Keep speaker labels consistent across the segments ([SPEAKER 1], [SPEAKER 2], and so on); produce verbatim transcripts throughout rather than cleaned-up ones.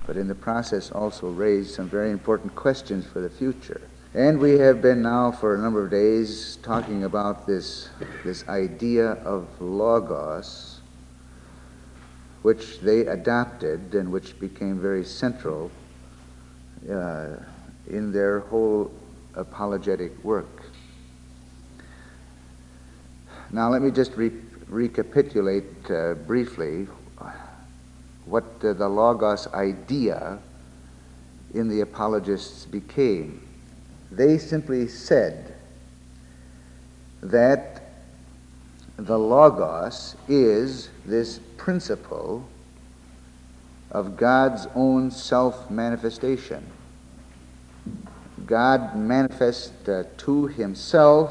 [SPEAKER 1] but in the process also raised some very important questions for the future. And we have been now for a number of days talking about this, this idea of logos, which they adopted and which became very central uh, in their whole apologetic work. Now let me just re- recapitulate uh, briefly what uh, the logos idea in the apologists became. They simply said that the logos is this principle of God's own self-manifestation. God manifests uh, to himself,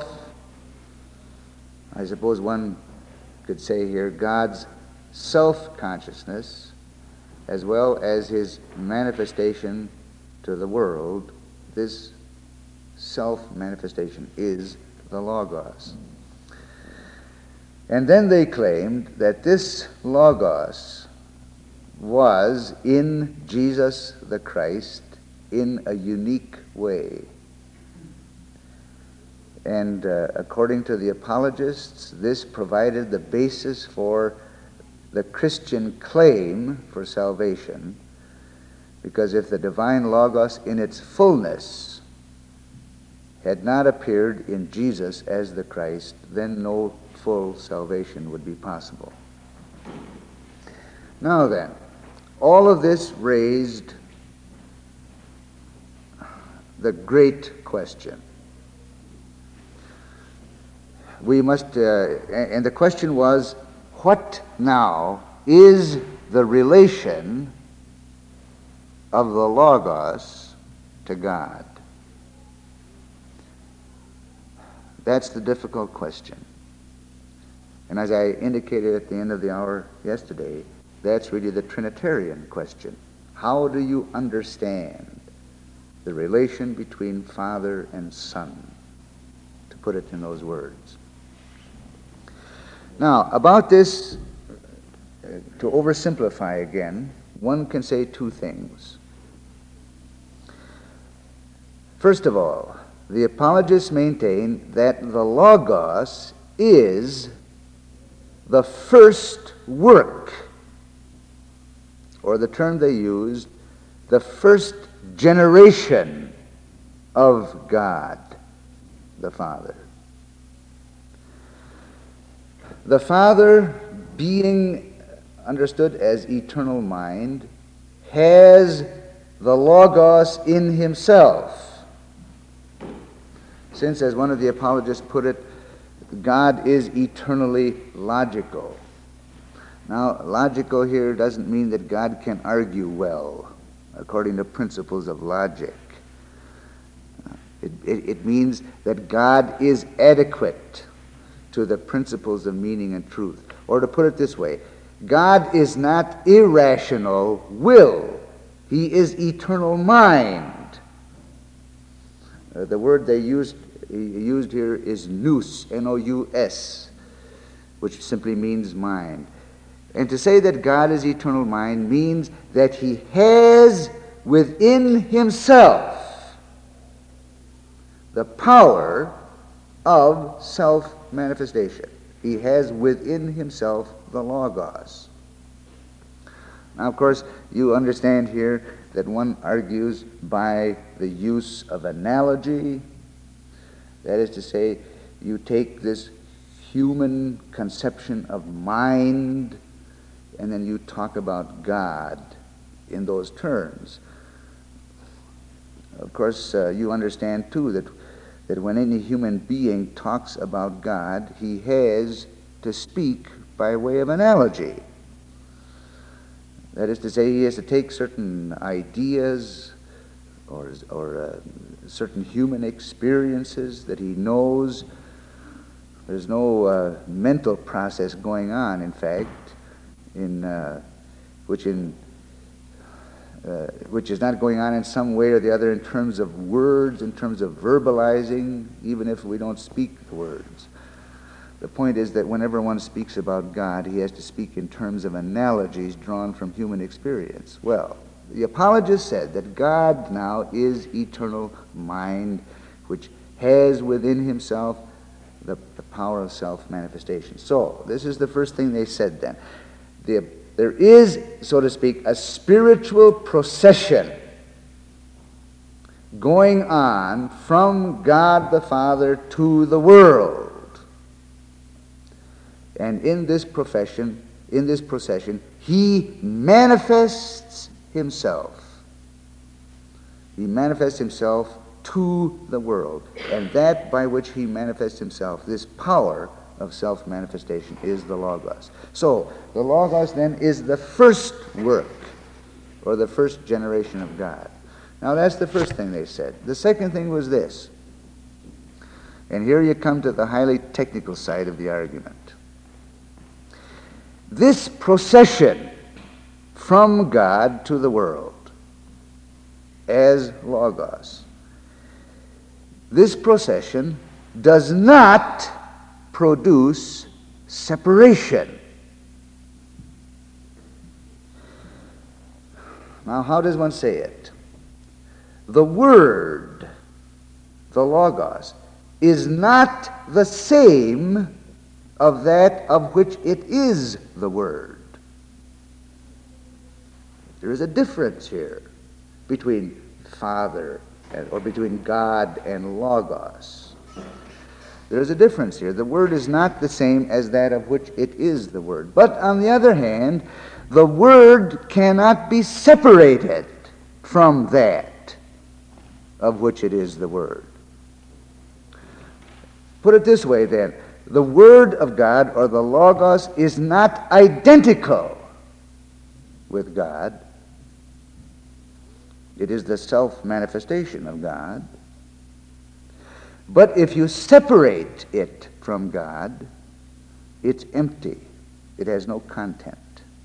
[SPEAKER 1] I suppose one could say here, God's self-consciousness, as well as his manifestation to the world. This self-manifestation is the logos. And then they claimed that this logos was in Jesus the Christ in a unique way. And uh, according to the apologists, this provided the basis for the Christian claim for salvation, because if the divine logos in its fullness had not appeared in Jesus as the Christ, then no full salvation would be possible. Now then, all of this raised the great question. We must, uh, and the question was, what now is the relation of the logos to God? That's the difficult question. And as I indicated at the end of the hour yesterday, that's really the Trinitarian question. How do you understand the relation between Father and Son, to put it in those words? Now, about this, uh, to oversimplify again, one can say two things. First of all, the apologists maintain that the logos is the first work, or the term they used, the first generation of God the Father. The Father, being understood as eternal mind, has the logos in himself. Since, as one of the apologists put it, God is eternally logical. Now, logical here doesn't mean that God can argue well, according to principles of logic. It, it, it means that God is adequate to the principles of meaning and truth. Or to put it this way, God is not irrational will. He is eternal mind. Uh, the word they used used here is nous, N O U S, which simply means mind. And to say that God is eternal mind means that he has within himself the power of self-manifestation. He has within himself the logos. Now, of course, you understand here that one argues by the use of analogy. That is to say, you take this human conception of mind and then you talk about God in those terms. Of course, uh, you understand too that, that when any human being talks about God, he has to speak by way of analogy. That is to say, he has to take certain ideas or, or uh, certain human experiences that he knows. There's no uh, mental process going on, in fact, in uh, which in uh, which is not going on in some way or the other in terms of words, in terms of verbalizing, even if we don't speak the words. The point is that whenever one speaks about God, he has to speak in terms of analogies drawn from human experience. Well, the apologist said that God now is eternal mind, which has within himself the, the power of self-manifestation. So, this is the first thing they said then. The, there is, so to speak, a spiritual procession going on from God the Father to the world. And in this profession, in this procession, he manifests himself. He manifests himself to the world. And that by which he manifests himself, this power of self-manifestation, is the Logos. So, the Logos then is the first work, or the first generation of God. Now, that's the first thing they said. The second thing was this. And here you come to the highly technical side of the argument. This procession from God to the world as Logos, this procession does not produce separation. Now, how does one say it? The Word, the Logos, is not the same of that of which it is the Word. There is a difference here between Father and, or between God and Logos. There is a difference here. The Word is not the same as that of which it is the Word. But on the other hand, the Word cannot be separated from that of which it is the Word. Put it this way then. The Word of God, or the Logos, is not identical with God. It is the self-manifestation of God. But if you separate it from God, it's empty. It has no content.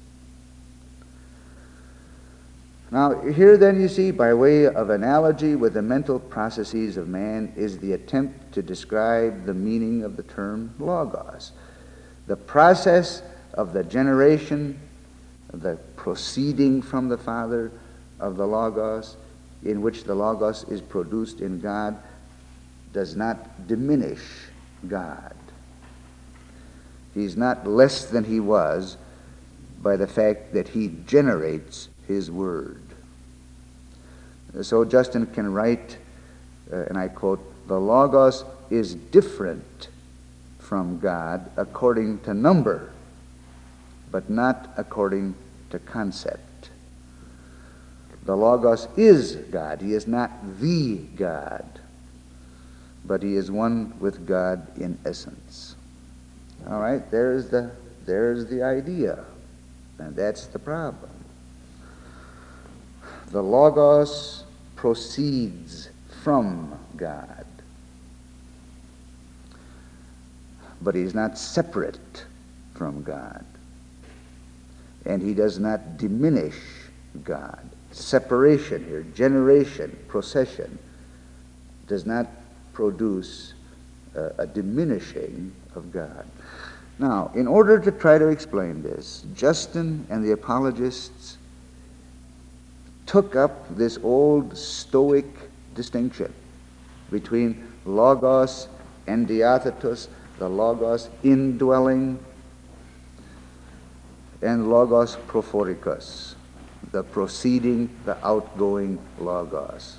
[SPEAKER 1] Now, here then you see, by way of analogy with the mental processes of man, is the attempt to describe the meaning of the term Logos. The process of the generation, the proceeding from the Father of the Logos, in which the Logos is produced in God, does not diminish God. He's not less than he was by the fact that he generates his Word. So Justin can write, uh, and I quote, "The Logos is different from God according to number, but not according to concept." The Logos is God. He is not the God, but he is one with God in essence. All right, there's the, there's the idea, and that's the problem. The Logos proceeds from God, but he's not separate from God, and he does not diminish God. Separation here, generation, procession, does not produce a, a diminishing of God. Now, in order to try to explain this, Justin and the apologists took up this old Stoic distinction between Logos and Diathetos, the Logos indwelling, and Logos prophorikos, the proceeding, the outgoing Logos.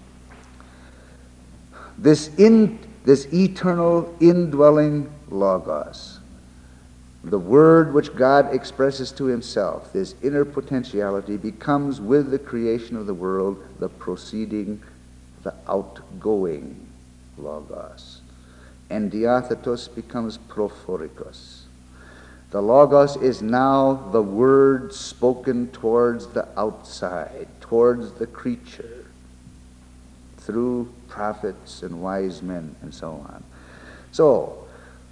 [SPEAKER 1] This, in, this eternal indwelling Logos, the Word which God expresses to himself, this inner potentiality, becomes with the creation of the world the proceeding, the outgoing Logos. And Diathetos becomes prophorikos. The Logos is now the Word spoken towards the outside, towards the creature, through prophets and wise men and so on. So,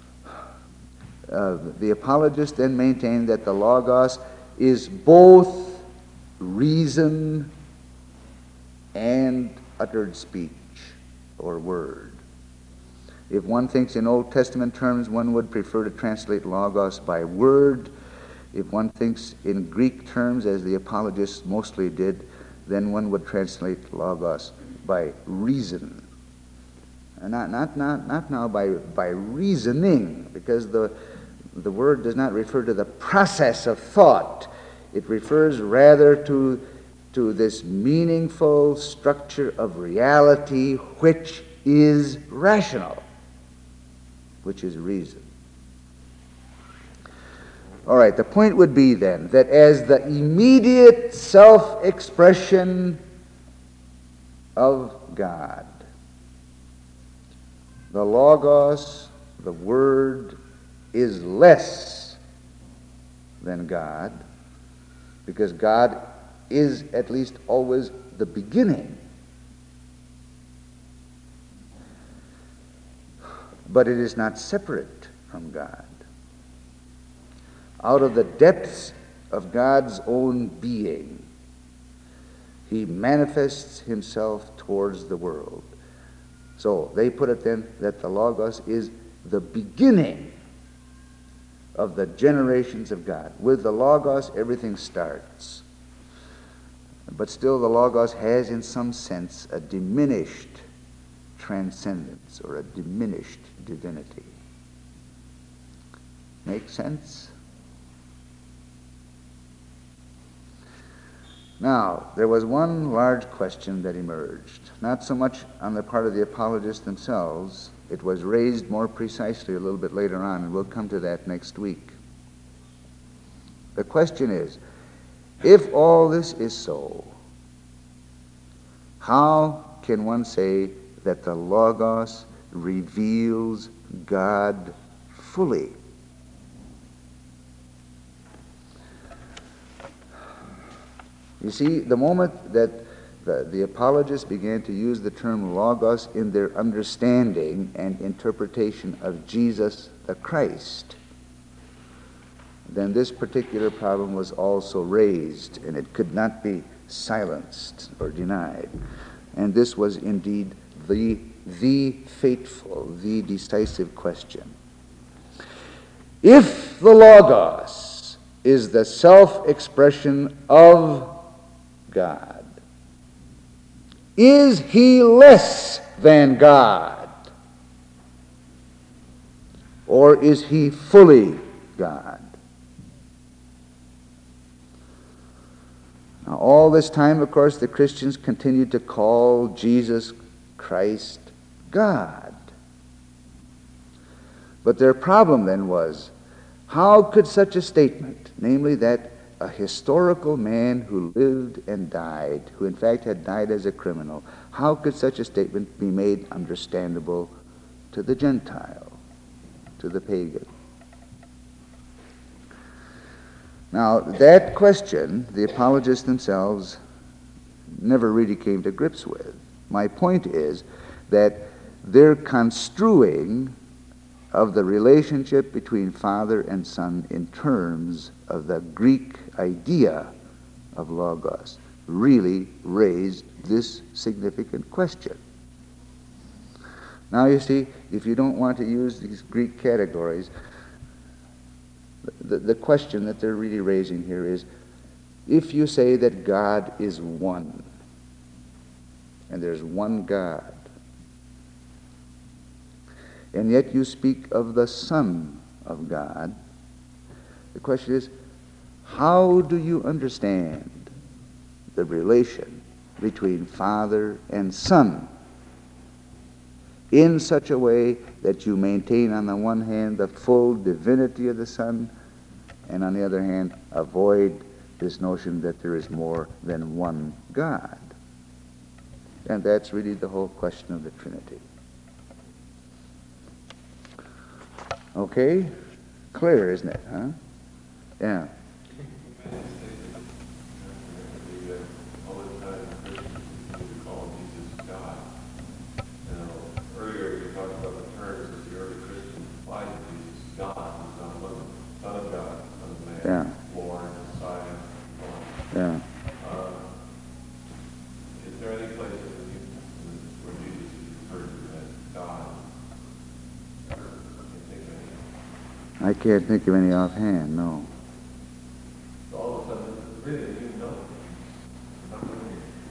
[SPEAKER 1] Uh, the apologists then maintain that the Logos is both reason and uttered speech or word. If one thinks in Old Testament terms, one would prefer to translate Logos by word. If one thinks in Greek terms, as the apologists mostly did, then one would translate logos by reason. And not, not, not, not now by, by reasoning, because the, the word does not refer to the process of thought. It refers rather to, to this meaningful structure of reality which is rational, which is reason. All right, the point would be then that as the immediate self-expression of God, the Logos, the Word, is less than God, because God is at least always the beginning. But it is not separate from God. Out of the depths of God's own being, he manifests himself towards the world. So they put it then that the Logos is the beginning of the generations of God. With the Logos, everything starts. But still the Logos has in some sense a diminished transcendence or a diminished divinity. Make sense? Now, there was one large question that emerged, not so much on the part of the apologists themselves. It was raised more precisely a little bit later on, and we'll come to that next week. The question is, if all this is so, how can one say that the Logos reveals God fully? You see, the moment that the, the apologists began to use the term Logos in their understanding and interpretation of Jesus the Christ, then this particular problem was also raised, and it could not be silenced or denied. And this was indeed the, the fateful, the decisive question. If the Logos is the self-expression of God, is he less than God? Or is he fully God? Now, all this time, of course, the Christians continued to call Jesus Christ God. But their problem then was, how could such a statement, namely that a historical man who lived and died, who in fact had died as a criminal, how could such a statement be made understandable to the Gentile, to the pagan? Now, that question, the apologists themselves never really came to grips with. My point is that their construing of the relationship between Father and Son in terms of the Greek idea of Logos really raised this significant question. Now, you see, if you don't want to use these Greek categories, the, the question that they're really raising here is, if you say that God is one, and there's one God, and yet you speak of the Son of God, the question is, how do you understand the relation between Father and Son in such a way that you maintain on the one hand the full divinity of the Son, and on the other hand avoid this notion that there is more than one God? And that's really the whole question of the Trinity. Okay? Clear, isn't it, huh? Yeah. Yeah. Yeah.
[SPEAKER 2] Uh, is there any place in the New Testament where Jesus is referred to as God?
[SPEAKER 1] I can't think of any offhand, no.
[SPEAKER 2] So all of a sudden, really, you know.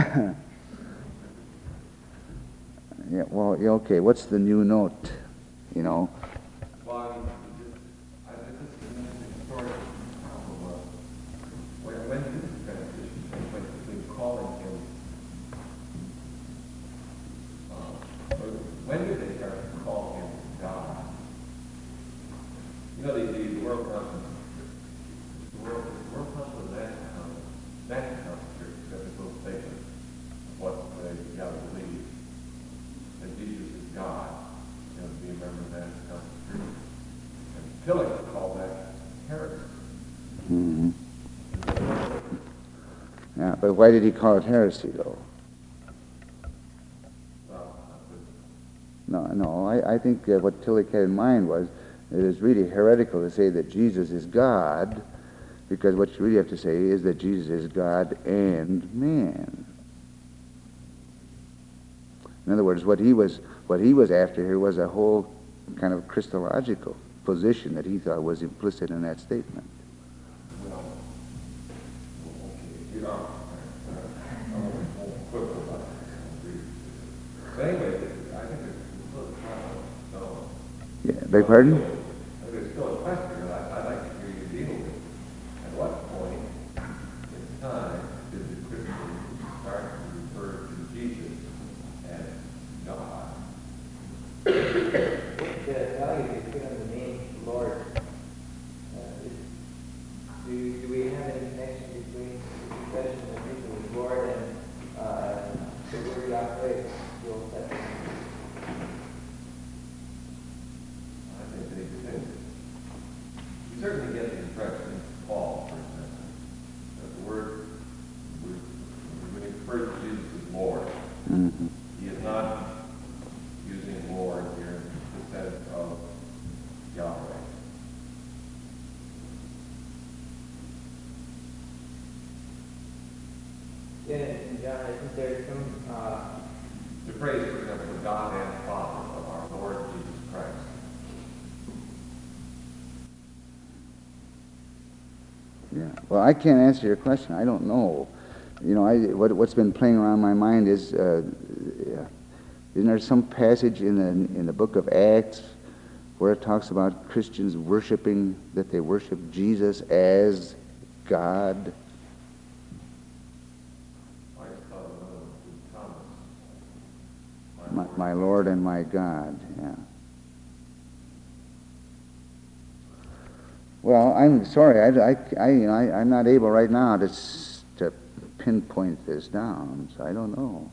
[SPEAKER 1] Yeah, well, yeah, okay, what's the new note, you know?
[SPEAKER 2] Well, I mean, I think this is an interesting story of uh, when, when did this transition take place between calling him, uh, or when did they start to call him God? You know, the, the, the World Council, the World, the World Council of Vatican Council, Vatican Council Church, got this little statement of what they got to believe. That Jesus is God, you know, to be a member of that Constitution. And Tillich called that heresy.
[SPEAKER 1] Mm-hmm. Yeah, but why did he call it heresy, though?
[SPEAKER 2] Well,
[SPEAKER 1] No, no, I, I think uh, what Tillich had in mind was it is really heretical to say that Jesus is God, because what you really have to say is that Jesus is God and man. In other words, what he was what he was after here was a whole kind of Christological position that he thought was implicit in that statement.
[SPEAKER 2] well, okay, you know, I won't quibble about that. But anyway, I think it's still a problem. So,
[SPEAKER 1] Yeah, beg pardon?
[SPEAKER 2] I think there's still a question that I- I'd like to hear you deal with. At what point in time did the Christians start to refer to Jesus as God?
[SPEAKER 3] What uh, value do you put on the name Lord? Uh, is, do, do we have any connection between the confession of Jesus as Lord and uh, the word Yahweh, the Old Testament?
[SPEAKER 2] I think they did. You certainly get the impression in Paul, for example, that the word, when he refers to Jesus as Lord,
[SPEAKER 1] Mm-hmm.
[SPEAKER 2] he is not using Lord here in the sense of Yahweh.
[SPEAKER 3] Yeah, and John, I think there's some, uh,
[SPEAKER 2] The phrase, for example, the God and Father of our Lord Jesus Christ.
[SPEAKER 1] Yeah. Well, I can't answer your question. I don't know. You know, I, what, what's been playing around my mind is, uh, yeah, isn't there some passage in the in the book of Acts where it talks about Christians worshiping, that they worship Jesus as God?
[SPEAKER 2] Christ called another to Thomas,
[SPEAKER 1] My, my Lord and my God. Yeah. Well, I'm sorry. I, I, I, you know, I, I'm not able right now to s- to pinpoint this down, so I don't know.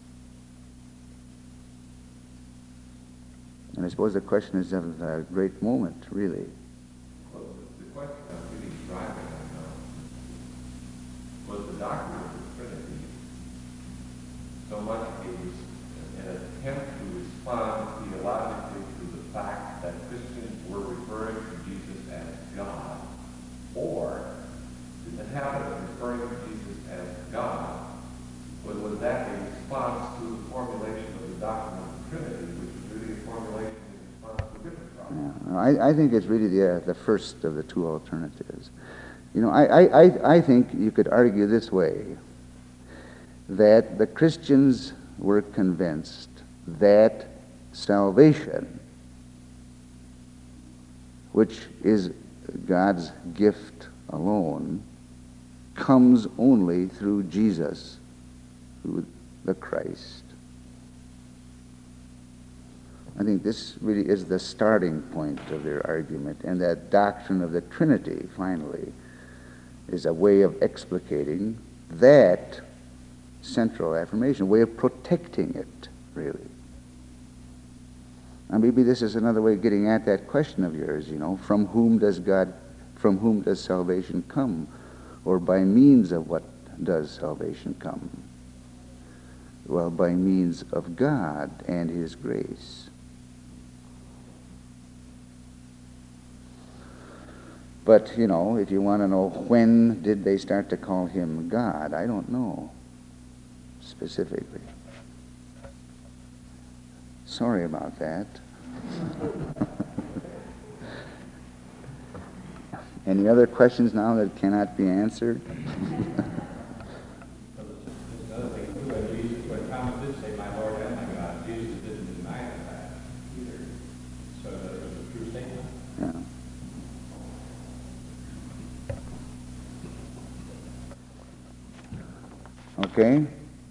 [SPEAKER 1] And I suppose the question is of a great moment, really.
[SPEAKER 2] Well, the the question I'm really driving at now was the doctrine of the Trinity so much it was an attempt to respond theologically to the fact that Christians were referring to Jesus as God, or did the habit of referring to Jesus as God, was, was that a response to the formulation of the doctrine of the Trinity, which was really a formulation in response to a different problem?
[SPEAKER 1] Yeah. I, I think it's really the, uh, the first of the two alternatives. You know, I, I, I, I think you could argue this way, that the Christians were convinced that salvation, which is God's gift alone, comes only through Jesus, through the Christ. I think this really is the starting point of their argument, and that doctrine of the Trinity, finally, is a way of explicating that central affirmation, a way of protecting it, really. And maybe this is another way of getting at that question of yours, you know, from whom does God, from whom does salvation come? Or by means of what does salvation come? Well, by means of God and His grace. But, you know, if you want to know when did they start to call Him God, I don't know specifically. Sorry about that. Any other questions now that cannot be answered?
[SPEAKER 2] Another thing,
[SPEAKER 1] Okay?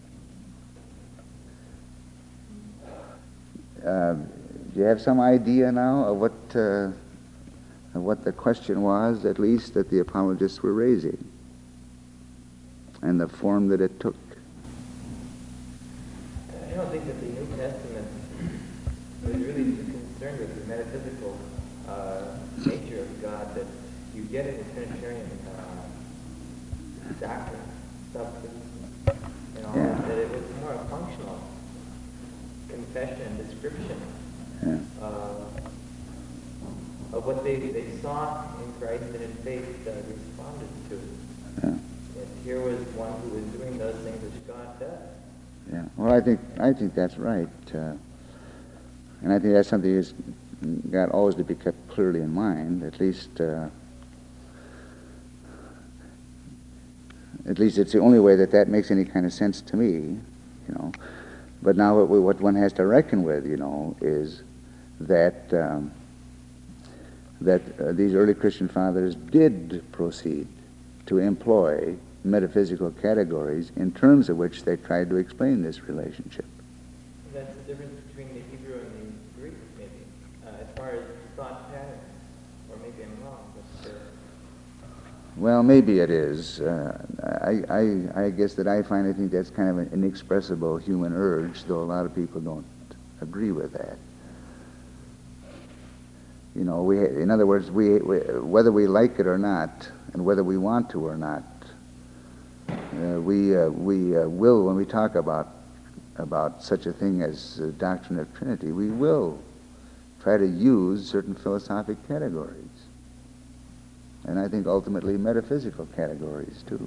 [SPEAKER 1] Uh, do you have some idea now of what uh, of what the question was, at least, that the apologists were raising, and the form that it took?
[SPEAKER 3] I don't think that the New Testament was really too concerned with the metaphysical uh, nature of God that you get in the Trinitarian uh, doctrine, substance, and all
[SPEAKER 1] Yeah.
[SPEAKER 3] that, that it was more a functional confession and description
[SPEAKER 1] Yeah.
[SPEAKER 3] uh, of what they, they saw in Christ and in faith uh, responded to.
[SPEAKER 1] Yeah.
[SPEAKER 3] And here was one who was doing those things which God does.
[SPEAKER 1] Yeah. Well, I think I think that's right, uh, and I think that's something that's got always to be kept clearly in mind. At least, uh, at least it's the only way that that makes any kind of sense to me, you know. But now, what, we, what one has to reckon with, you know, is that um, that uh, these early Christian fathers did proceed to employ metaphysical categories in terms of which they tried to explain this relationship.
[SPEAKER 3] That's the difference between the Hebrew and the Greek, maybe, uh, as far as thought patterns. Or maybe I'm wrong, but... Uh...
[SPEAKER 1] Well, maybe it is. Uh, I, I, I guess that I find, I think that's kind of an inexpressible human urge, though a lot of people don't agree with that. You know, we, in other words, we, we whether we like it or not, and whether we want to or not, Uh, we uh, we uh, will, when we talk about about such a thing as the doctrine of Trinity, we will try to use certain philosophic categories, and I think ultimately metaphysical categories too.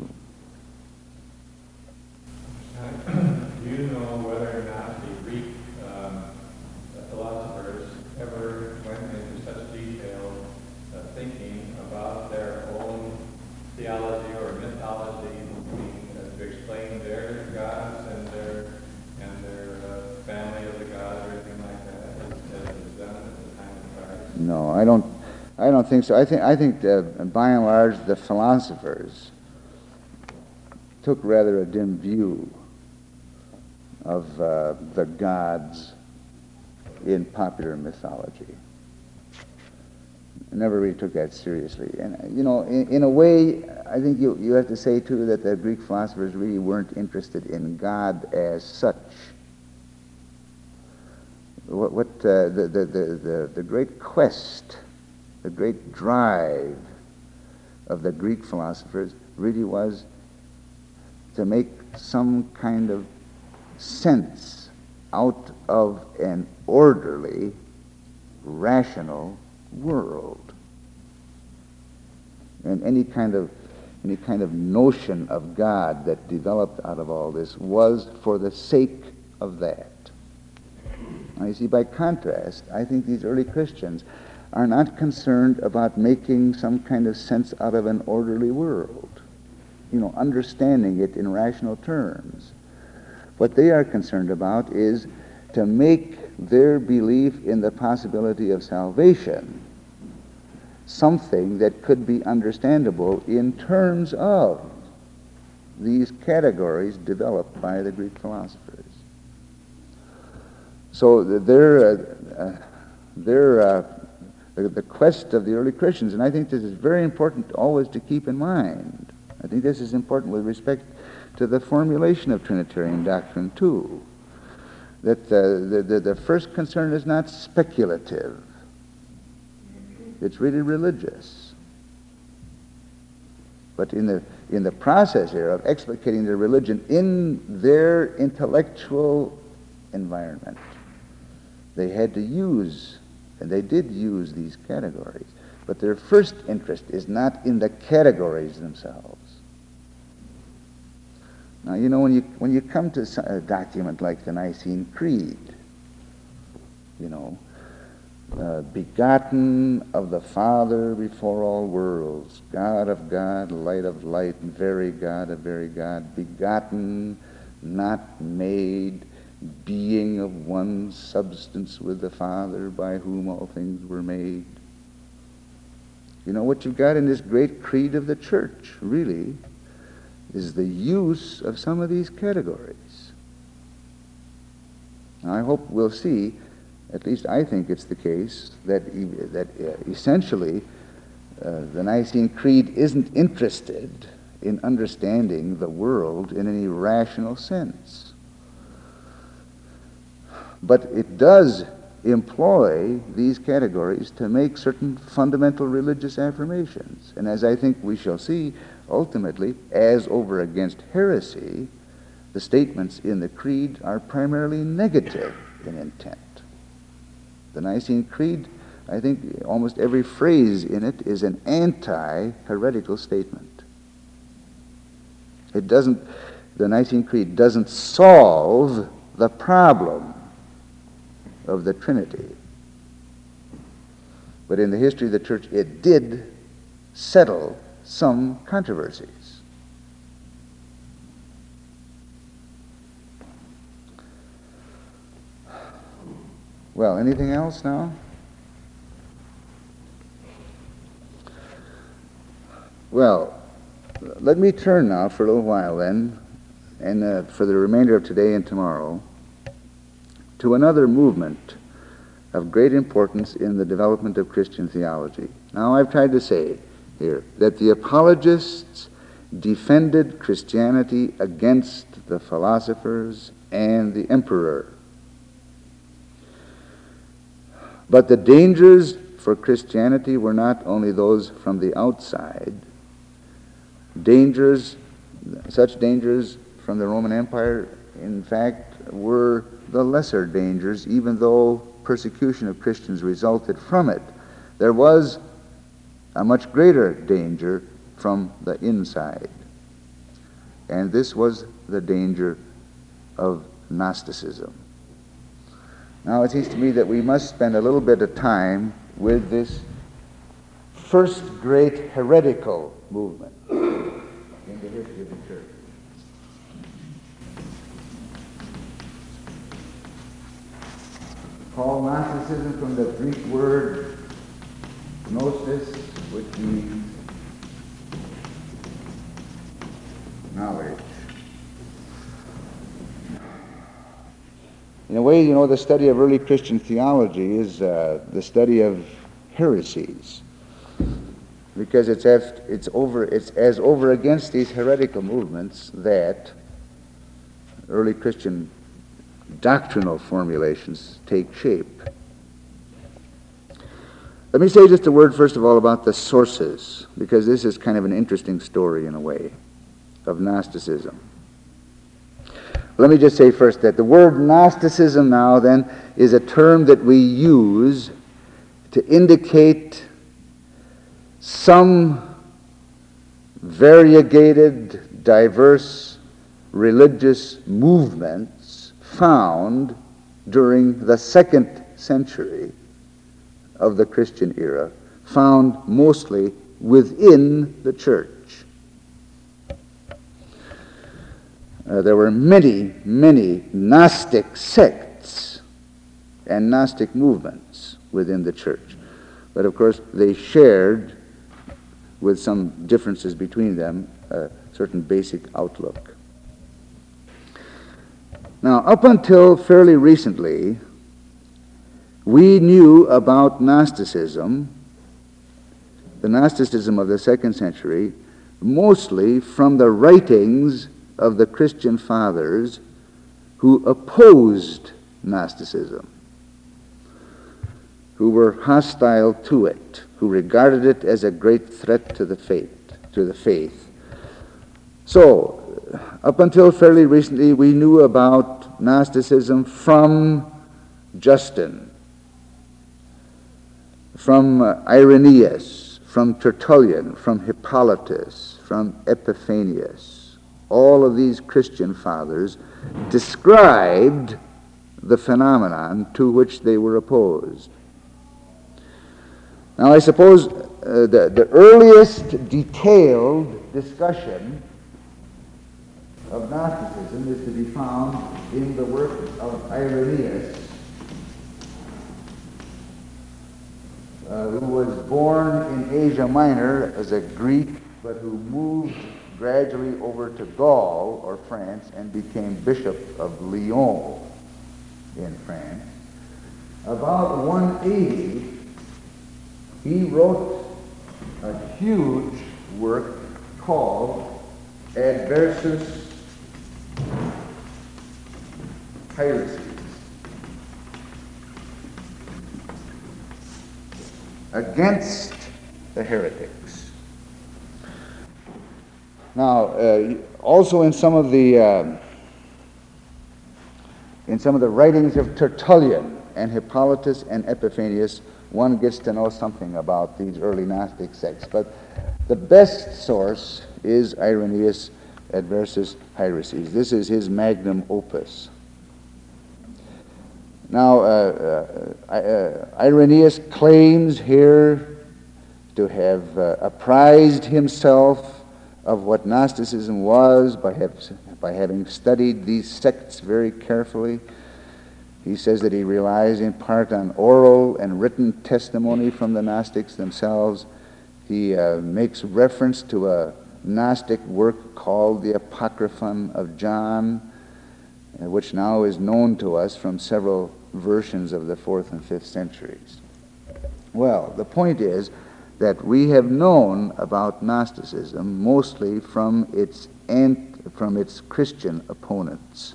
[SPEAKER 2] Do you know whether or not the Greek um, philosophers ever went into such detailed uh, thinking about their own theology or mythology to explain their gods and their and their uh, family of the gods or anything like that, as, as was done at the time of Christ?
[SPEAKER 1] No, I don't. I don't think so. I think I think uh, by and large the philosophers took rather a dim view of uh, the gods in popular mythology. I never really took that seriously. And, you know, in, in a way, I think you, you have to say, too, that the Greek philosophers really weren't interested in God as such. What, what uh, the, the, the, the, the great quest, the great drive of the Greek philosophers really was to make some kind of sense out of an orderly, rational world. And any kind of any kind of notion of God that developed out of all this was for the sake of that. Now you see, by contrast, I think these early Christians are not concerned about making some kind of sense out of an orderly world, you know, understanding it in rational terms. What they are concerned about is to make their belief in the possibility of salvation something that could be understandable in terms of these categories developed by the Greek philosophers. So their, uh, their, uh, the, the quest of the early Christians, and I think this is very important always to keep in mind. I think this is important with respect to the formulation of Trinitarian doctrine too. That uh, the, the, the first concern is not speculative. It's really religious. But in the, in the process here of explicating their religion in their intellectual environment, they had to use, and they did use these categories, but their first interest is not in the categories themselves. Now, you know, when you when you come to a document like the Nicene Creed, you know, uh, begotten of the Father before all worlds, God of God, light of light, very God of very God, begotten, not made, being of one substance with the Father, by whom all things were made. You know what you've got in this great creed of the church, really, is the use of some of these categories. Now, I hope we'll see, at least I think it's the case, that, e- that uh, essentially uh, the Nicene Creed isn't interested in understanding the world in any rational sense. But it does employ these categories to make certain fundamental religious affirmations. And as I think we shall see, ultimately, as over against heresy, the statements in the Creed are primarily negative in intent. The Nicene Creed, I think almost every phrase in it is an anti-heretical statement. It doesn't, the Nicene Creed doesn't solve the problem of the Trinity. But in the history of the church, it did settle some controversies. Well, anything else now? Well, let me turn now for a little while then, and uh, for the remainder of today and tomorrow, to another movement of great importance in the development of Christian theology. Now, I've tried to say here that the apologists defended Christianity against the philosophers and the emperor. But the dangers for Christianity were not only those from the outside. Dangers, such dangers from the Roman Empire, in fact, were the lesser dangers, even though persecution of Christians resulted from it. There was a much greater danger from the inside. And this was the danger of Gnosticism. Now, it seems to me that we must spend a little bit of time with this first great heretical movement in the history of the church. Called Gnosticism from the Greek word gnosis, which means knowledge. In a way, you know, the study of early Christian theology is uh, the study of heresies, because it's after, it's over it's as over against these heretical movements that early Christian doctrinal formulations take shape. Let me say just a word first of all about the sources, because this is kind of an interesting story in a way of Gnosticism. Let me just say first that the word Gnosticism now then is a term that we use to indicate some variegated, diverse religious movements found during the second century of the Christian era, found mostly within the church. Uh, there were many, many Gnostic sects and Gnostic movements within the church. But of course, they shared, with some differences between them, a certain basic outlook. Now, up until fairly recently, we knew about Gnosticism, the Gnosticism of the second century, mostly from the writings of the Christian fathers who opposed Gnosticism, who were hostile to it, who regarded it as a great threat to the faith, to the faith. So, up until fairly recently, we knew about Gnosticism from Justin, from uh, Irenaeus, from Tertullian, from Hippolytus, from Epiphanius. All of these Christian fathers described the phenomenon to which they were opposed. Now, I suppose uh, the, the earliest detailed discussion of Gnosticism is to be found in the work of Irenaeus, uh, who was born in Asia Minor as a Greek, but who moved gradually over to Gaul or France and became Bishop of Lyon in France. About one eighty, he wrote a huge work called Adversus Haereses, against the heretics. Now, uh, also in some of the uh, in some of the writings of Tertullian and Hippolytus and Epiphanius, one gets to know something about these early Gnostic sects. But the best source is Irenaeus Adversus Haereses. This is his magnum opus. Now, uh, uh, uh, Irenaeus claims here to have uh, apprised himself of what Gnosticism was by, have, by having studied these sects very carefully. He says that he relies in part on oral and written testimony from the Gnostics themselves. He uh, makes reference to a Gnostic work called the Apocryphon of John, uh, which now is known to us from several versions of the fourth and fifth centuries. Well, the point is that we have known about Gnosticism mostly from its ant, from its Christian opponents.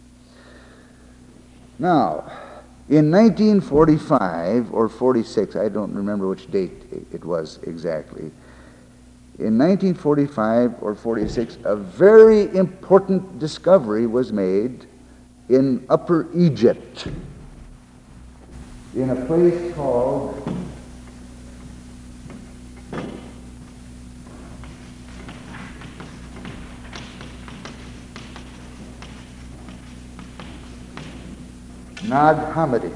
[SPEAKER 1] Now, in nineteen forty-five or forty-six, I don't remember which date it was exactly, in nineteen forty-five or forty-six, a very important discovery was made in Upper Egypt, in a place called Nag Hammadi.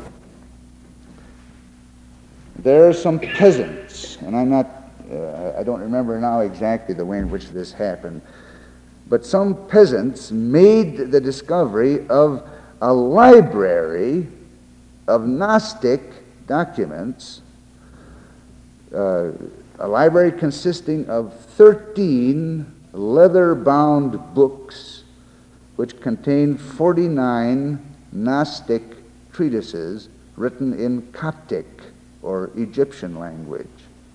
[SPEAKER 1] There are some peasants, and I'm not, uh, I don't remember now exactly the way in which this happened, but some peasants made the discovery of a library of Gnostic documents, uh, a library consisting of thirteen leather-bound books which contain forty-nine Gnostic treatises written in Coptic or Egyptian language.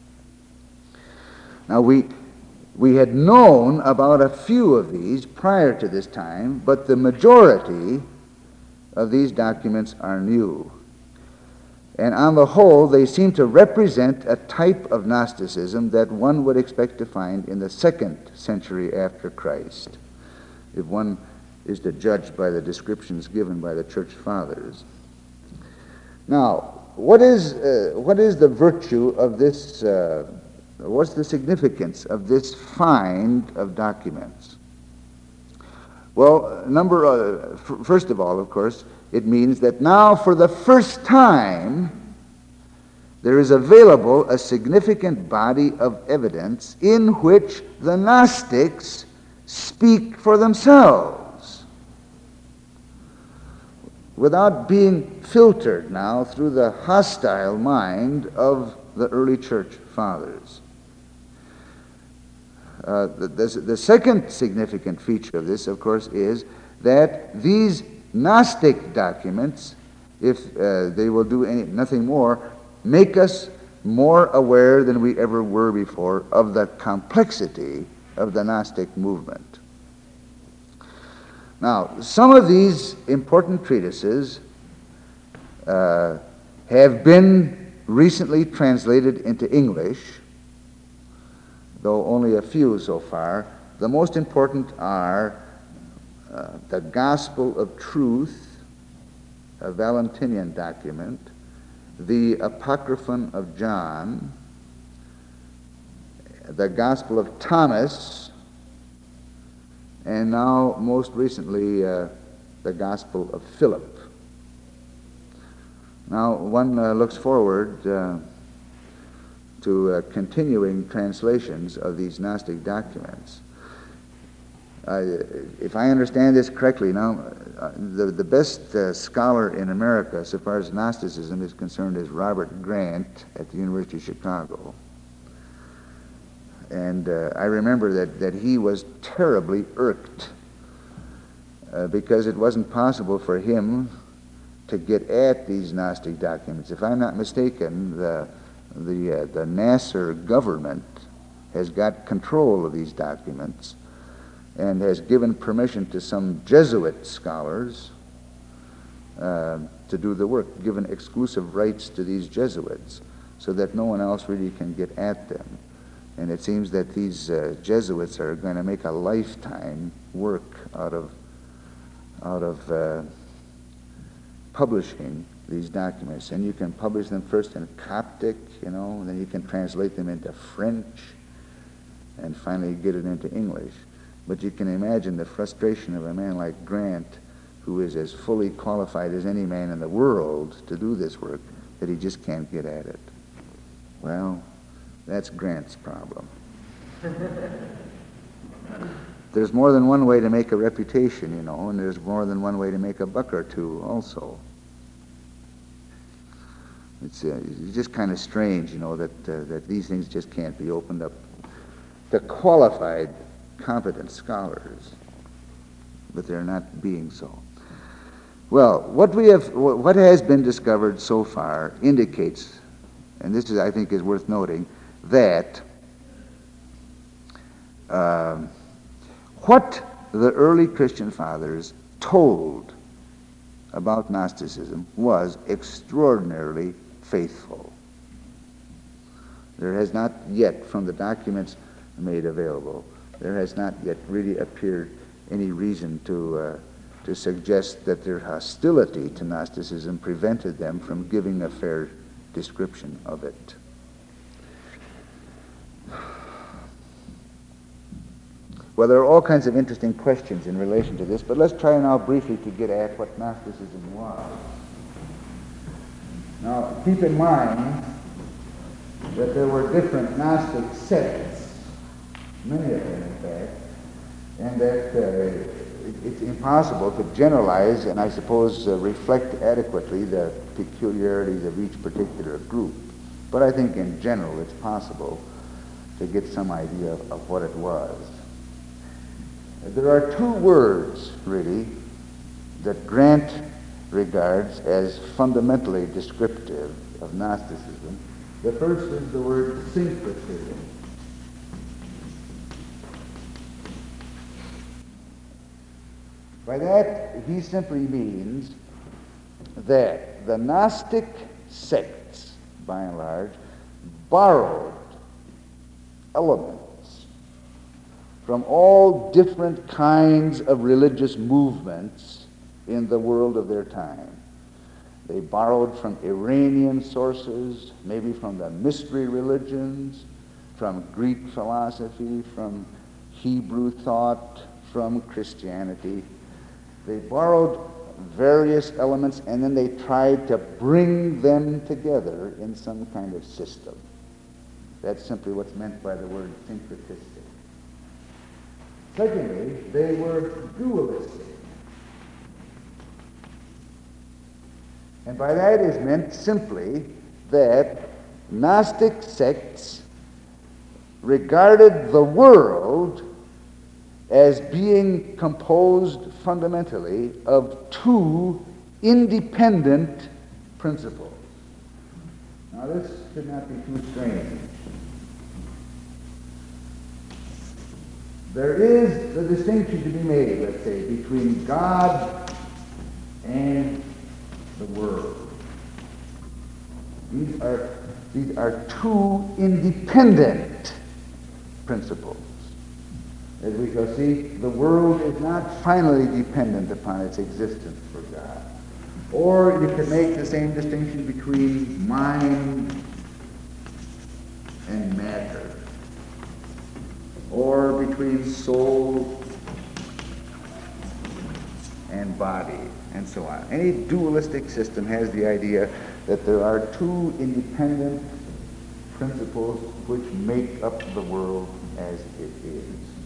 [SPEAKER 1] Now, we, we had known about a few of these prior to this time, but the majority of these documents are new. And on the whole, they seem to represent a type of Gnosticism that one would expect to find in the second century after Christ, if one is to judge by the descriptions given by the church fathers. Now, what is uh, what is the virtue of this, uh, what's the significance of this find of documents? Well, number uh, f- first of all, of course, it means that now for the first time there is available a significant body of evidence in which the Gnostics speak for themselves, without being filtered now through the hostile mind of the early church fathers. Uh, the, the, the second significant feature of this, of course, is that these Gnostic documents, if uh, they will do any, nothing more, make us more aware than we ever were before of the complexity of the Gnostic movement. Now, some of these important treatises uh, have been recently translated into English, though only a few so far. The most important are uh, the Gospel of Truth, a Valentinian document, the Apocryphon of John, the Gospel of Thomas, and now, most recently, uh, the Gospel of Philip. Now, one uh, looks forward uh, to uh, continuing translations of these Gnostic documents. Uh, if I understand this correctly, now, uh, the, the best uh, scholar in America, so far as Gnosticism is concerned, is Robert Grant at the University of Chicago. and uh, I remember that, that he was terribly irked uh, because it wasn't possible for him to get at these Gnostic documents. If I'm not mistaken, the the uh, the Nasser government has got control of these documents and has given permission to some Jesuit scholars uh, to do the work, given exclusive rights to these Jesuits, so that no one else really can get at them. And it seems that these uh, Jesuits are going to make a lifetime work out of out of uh, publishing these documents. And you can publish them first in Coptic, you know, and then you can translate them into French, and finally get it into English. But you can imagine the frustration of a man like Grant, who is as fully qualified as any man in the world to do this work, that he just can't get at it. Well, that's Grant's problem. There's more than one way to make a reputation, you know, and there's more than one way to make a buck or two also. It's, uh, it's just kind of strange, you know, that uh, that these things just can't be opened up to qualified, competent scholars, but they're not being so. Well, what we have, what has been discovered so far indicates, and this is, I think, is worth noting, that um, what the early Christian fathers told about Gnosticism was extraordinarily faithful. There has not yet, from the documents made available, there has not yet really appeared any reason to uh, to suggest that their hostility to Gnosticism prevented them from giving a fair description of it. Well, there are all kinds of interesting questions in relation to this, but let's try now briefly to get at what Gnosticism was. Now, keep in mind that there were different Gnostic sects, many of them in fact, and that uh, it, it's impossible to generalize and I suppose uh, reflect adequately the peculiarities of each particular group. But I think in general it's possible to get some idea of, of what it was. There are two words, really, that Grant regards as fundamentally descriptive of Gnosticism. The first is the word syncretism. By that, he simply means that the Gnostic sects, by and large, borrowed elements from all different kinds of religious movements in the world of their time. They borrowed from Iranian sources, maybe from the mystery religions, from Greek philosophy, from Hebrew thought, from Christianity. They borrowed various elements and then they tried to bring them together in some kind of system. That's simply what's meant by the word syncretistic. Secondly, they were dualistic. And by that is meant simply that Gnostic sects regarded the world as being composed fundamentally of two independent principles. Now this should not be too strange. There is the distinction to be made, let's say, between God and the world. These are, these are two independent principles. As we shall see, the world is not finally dependent upon its existence for God. Or you can make the same distinction between mind and matter, or between soul and body, and so on. Any dualistic system has the idea that there are two independent principles which make up the world as it is.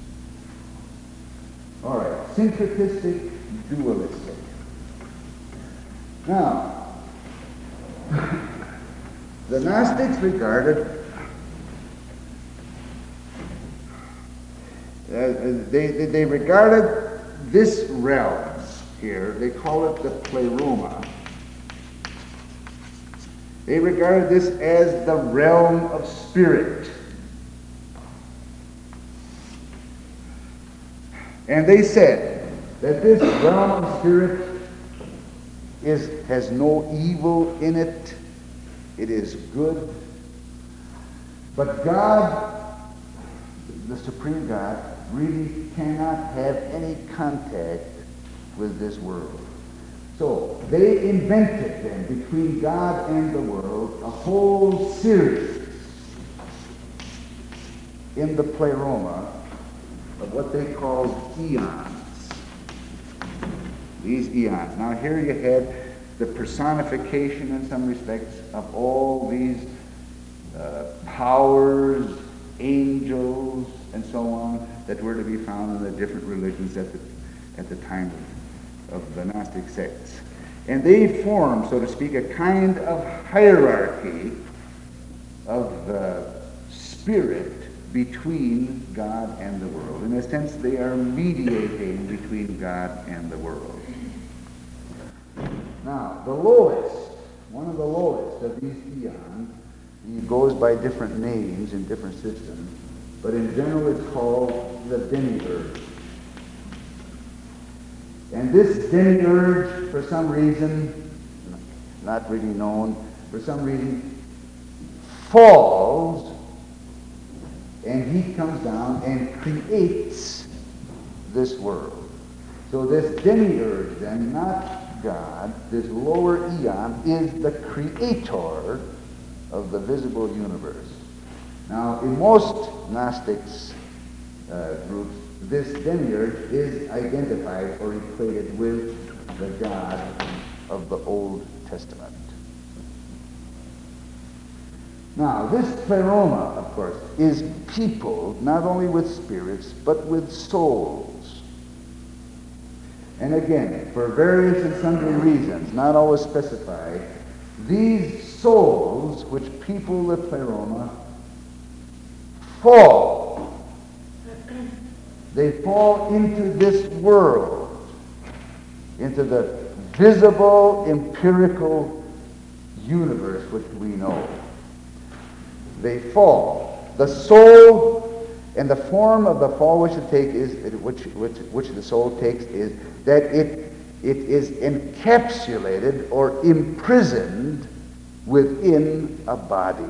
[SPEAKER 1] All right, syncretistic, dualistic. Now, the Gnostics regarded they, they, they regarded this realm here, they call it the pleroma. They regarded this as the realm of spirit. And they said that this realm of spirit is, has no evil in it. It is good. But God, the Supreme God, really cannot have any contact with this world. So they invented then, between God and the world, a whole series in the pleroma of what they called eons. These eons. Now here you had the personification in some respects of all these uh, powers, angels, and so on that were to be found in the different religions at the, at the time of, of the Gnostic sects. And they formed, so to speak, a kind of hierarchy of the spirit between God and the world. In a sense, they are mediating between God and the world. Now, the lowest, one of the lowest of these eons, he goes by different names in different systems, but in general it's called the demiurge. And this demiurge, for some reason, not really known, for some reason, falls, and he comes down and creates this world. So this demiurge then, not God, this lower eon, is the creator of the visible universe. Now, in most Gnostics uh, groups, this demiurge is identified or equated with the God of the Old Testament. Now, this pleroma, of course, is peopled not only with spirits, but with souls. And again, for various and sundry reasons, not always specified, these souls which people the pleroma fall. They fall into this world, into the visible, empirical universe which we know. They fall. The soul, and the form of the fall which it take is which which which the soul takes is that it it is encapsulated or imprisoned within a body.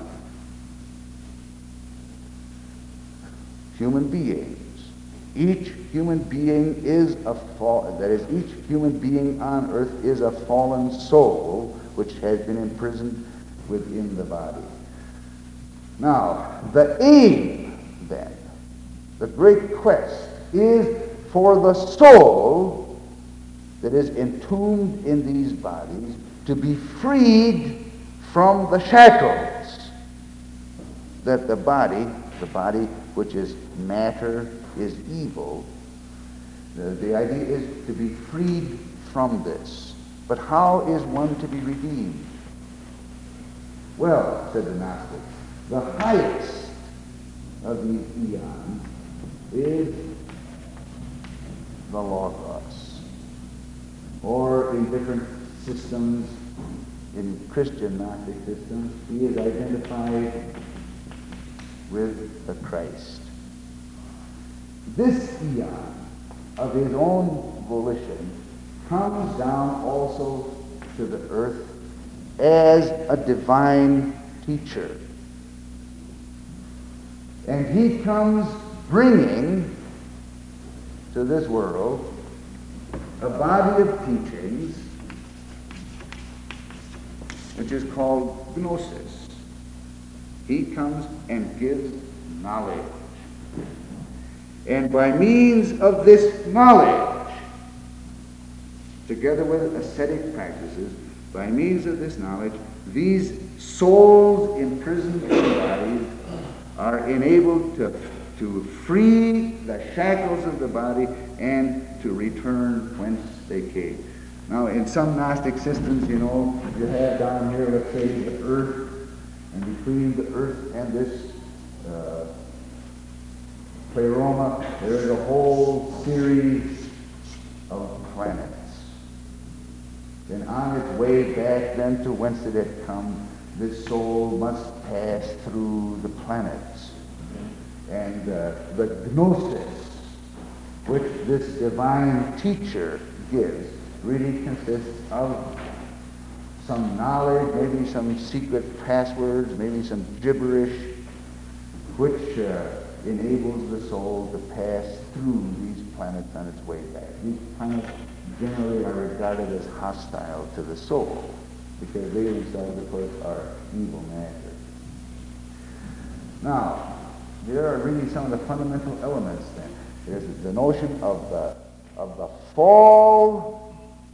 [SPEAKER 1] Human beings. Each human being is a fall, that is, each human being on earth is a fallen soul which has been imprisoned within the body. Now, the aim, then, the great quest, is for the soul that is entombed in these bodies to be freed from the shackles that the body, the body which is matter, is evil. The, the idea is to be freed from this. But how is one to be redeemed? Well, said the Gnostics, the highest of these eons is the Logos. Or in different systems, in Christian Gnostic systems, he is identified with the Christ. This eon, of his own volition, comes down also to the earth as a divine teacher. And he comes bringing to this world a body of teachings which is called Gnosis. He comes and gives knowledge. And by means of this knowledge, together with ascetic practices, by means of this knowledge, these souls imprisoned in bodies are enabled to, to free the shackles of the body and to return whence they came. Now, in some Gnostic systems, you know, you have down here, let's say, the earth, and between the earth and this uh, Pleroma, there is a whole series of planets. And on its way back then to whence it had come, this soul must pass through the planets. And uh, the gnosis, which this divine teacher gives, really consists of some knowledge, maybe some secret passwords, maybe some gibberish, which uh, enables the soul to pass through these planets on its way back. These planets generally are regarded as hostile to the soul because they themselves, of course, are evil matter. Now, there are really some of the fundamental elements then. There's the notion of the, of the fall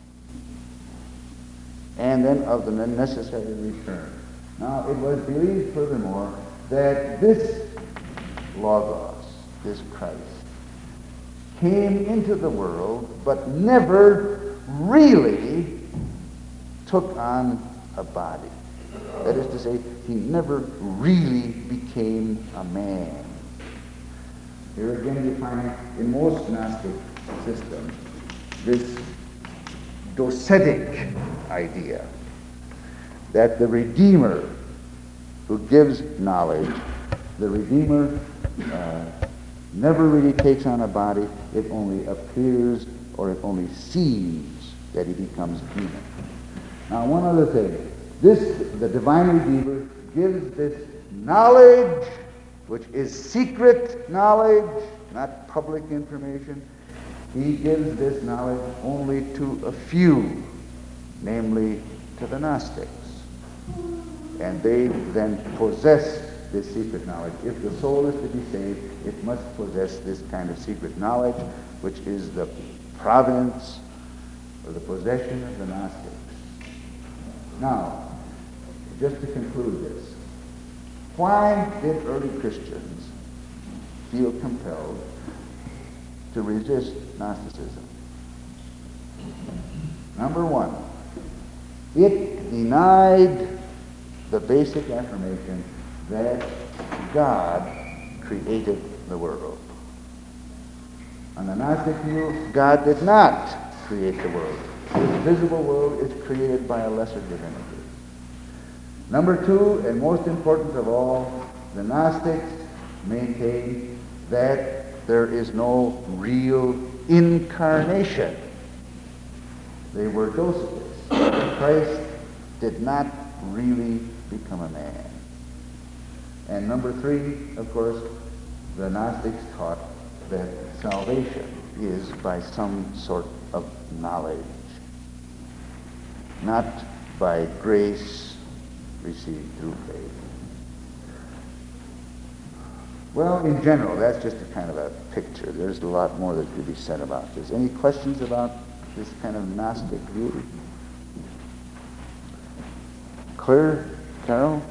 [SPEAKER 1] and then of the necessary return. Now, it was believed, furthermore, that this Logos, this Christ, came into the world but never really took on a body. That is to say, he never really became a man. Here again you find in most Gnostic systems this docetic idea that the Redeemer who gives knowledge, the Redeemer uh, never really takes on a body. It only appears or it only seems that he becomes human. Now, one other thing. This, the divine Redeemer, gives this knowledge, which is secret knowledge, not public information. He gives this knowledge only to a few, namely to the Gnostics. And they then possess this secret knowledge. If the soul is to be saved, it must possess this kind of secret knowledge, which is the province or the possession of the Gnostics. Now, just to conclude this, why did early Christians feel compelled to resist Gnosticism? Number one, it denied the basic affirmation that God created the world. On the Gnostic view, God did not create the world. This visible world is created by a lesser divinity. Number two, and most important of all, the Gnostics maintain that there is no real incarnation. They were Docetists. Christ did not really become a man. And number three, of course, the Gnostics taught that salvation is by some sort of knowledge, not by grace received through faith. Well, in general, that's just a kind of a picture. There's a lot more that could be said about this. Any questions about this kind of Gnostic view? Clear, Carol?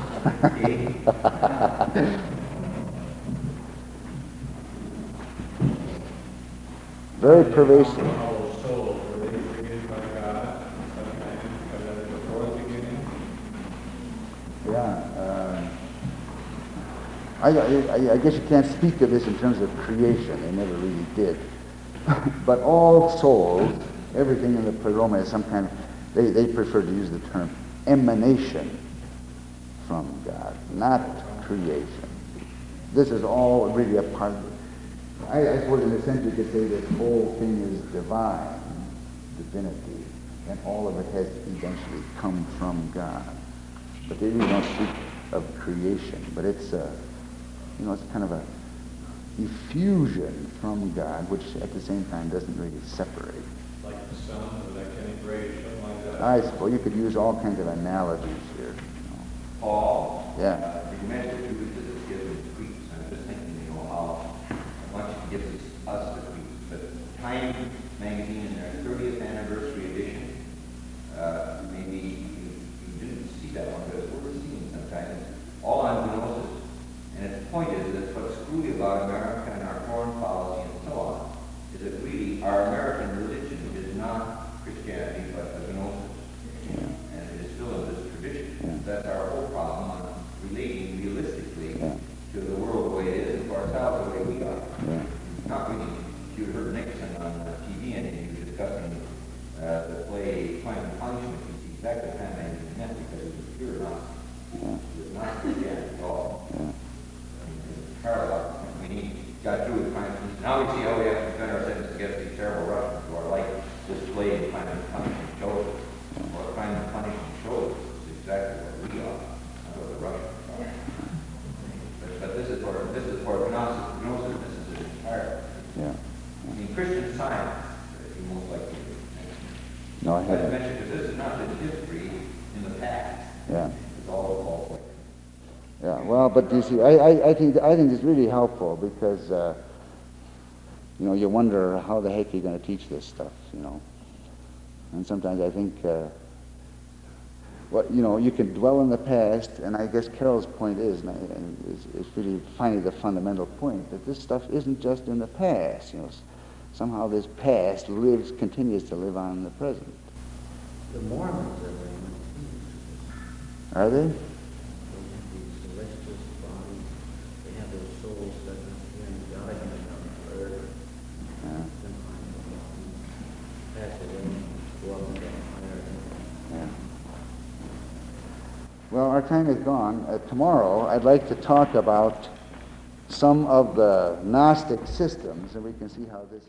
[SPEAKER 1] Very pervasive. Yeah. Um, I, I, I guess you can't speak of this in terms of creation. They never really did. But all souls, everything in the Pleroma is some kind of, they, they prefer to use the term emanation from God, not creation. This is all really a part of it. I, I suppose in a sense you could say this whole thing is divine, divinity, and all of it has eventually come from God. But they really don't speak of creation, but it's a, you know, it's kind of a effusion from God, which at the same time doesn't really separate.
[SPEAKER 2] Like the sun, or like any ray, something like that.
[SPEAKER 1] I suppose you could use all kinds of analogies here. You know.
[SPEAKER 4] Paul,
[SPEAKER 1] Yeah.
[SPEAKER 4] uh, the Commander uses it given tweets. I'm just thinking, you know, how much he gives us the tweets. But Time magazine in their thirtieth anniversary edition, uh, maybe you, you didn't see that one, but it's worth seeing sometimes. All on gnosis. And its point is that what's screwy about America and our foreign policy and so on is that really our American religion is not Christianity, but the gnosis.
[SPEAKER 1] Yeah.
[SPEAKER 4] And it is still in this tradition.
[SPEAKER 1] Yeah.
[SPEAKER 4] That's our whole problem on relating realistically
[SPEAKER 1] Yeah.
[SPEAKER 4] to the world the way it is, and for ourselves the way we are. not really, if you heard Nixon on uh, T V and he was discussing uh, the play Crime and Punishment, he's exactly the kind of thing he meant because it was pure nonsense.
[SPEAKER 1] Yeah.
[SPEAKER 4] It was not again at all.
[SPEAKER 1] Yeah.
[SPEAKER 4] I mean, it was parallel. When he got through with crime and punishment, now we see how we have to defend our sentence against these terrible Russians who are like this play in Crime and Punishment shows us. What Crime and Punishment shows us is exactly what we are, not what the Russians are. But, but this is for this is for gnosis. Gnosis, this is an entire.
[SPEAKER 1] Yeah.
[SPEAKER 4] I mean, Christian Science, uh, you most likely to mention.
[SPEAKER 1] No, I
[SPEAKER 4] I
[SPEAKER 1] haven't.
[SPEAKER 4] mentioned because this is not just history in the past.
[SPEAKER 1] Yeah.
[SPEAKER 4] It's all all like.
[SPEAKER 1] Yeah, well, but you see, I, I, I think I think it's really helpful because uh, you know, you wonder how the heck you're going to teach this stuff, you know. And sometimes I think, uh, what you know, you can dwell in the past, and I guess Carol's point is, and, I, and is, is really finally the fundamental point, that this stuff isn't just in the past. You know, S- somehow this past lives, continues to live on in the present.
[SPEAKER 5] The Mormons are very much into
[SPEAKER 1] Are they?
[SPEAKER 5] this. They have these celestial bodies. They have those souls that are here and God again on earth.
[SPEAKER 1] Yeah.
[SPEAKER 5] Pass away, go up and down higher.
[SPEAKER 1] Yeah. Well, our time is gone. Uh, tomorrow, I'd like to talk about some of the Gnostic systems, and we can see how this